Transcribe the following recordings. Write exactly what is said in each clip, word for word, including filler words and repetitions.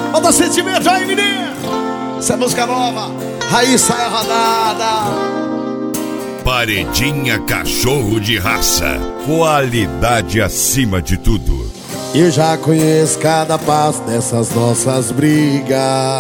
Falta sentimento aí, menino. Essa é música nova, Raíssa é rodada. Paredinha Cachorro de Raça. Qualidade acima de tudo. Eu já conheço cada passo dessas nossas brigas.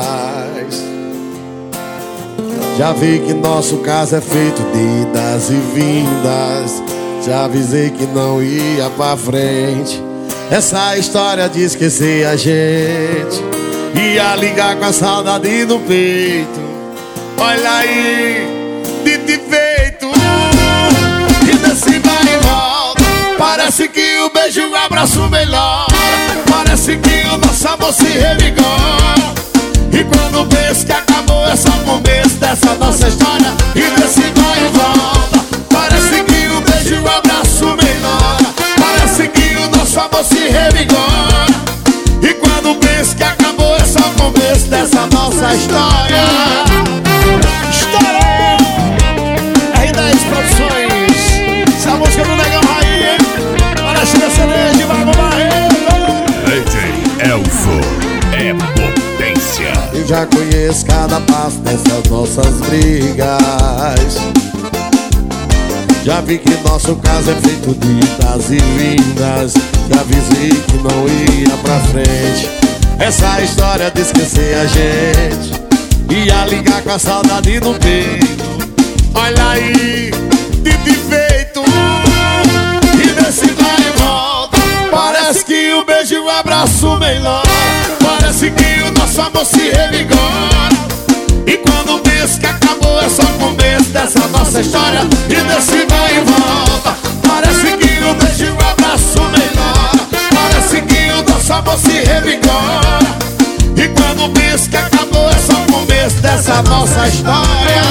Já vi que nosso caso é feito de idas e vindas. Já avisei que não ia pra frente. Essa história de esquecer a gente ia ligar com a saudade no peito. Olha aí, dito e feito. E desse vai e volta. Parece que o beijo e o abraço melhor. Parece que o nosso amor se revigora. E quando penso que acabou é só o começo dessa nossa história. E desse vai e volta. Parece que o beijo e o abraço melhora. Parece que o nosso amor se revigora. E quando penso que acabou é só o começo dessa nossa história. História R dez Produções. Essa música do Negão Raí. Para a China Cereja de Vago Barreto. D J Elfo é potência. Eu já conheço cada passo dessas nossas brigas. Já vi que nosso caso é feito de idas e vindas. Já avisei que não ia pra frente. Essa história de esquecer a gente ia ligar com a saudade no peito. Olha aí, dito e feito. E nesse vai e volta. Parece que o beijo e o abraço melhor. Parece que o nosso amor se revigora. E quando penso que acabou é só o começo dessa nossa história. E desse vai e volta. Parece que o beijo e o abraço melhora. Parece que o nosso amor se revigora. E quando penso que acabou é só o começo dessa nossa história.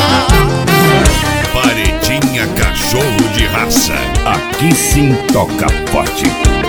Paredinha Cachorro de Raça. Aqui sim toca forte.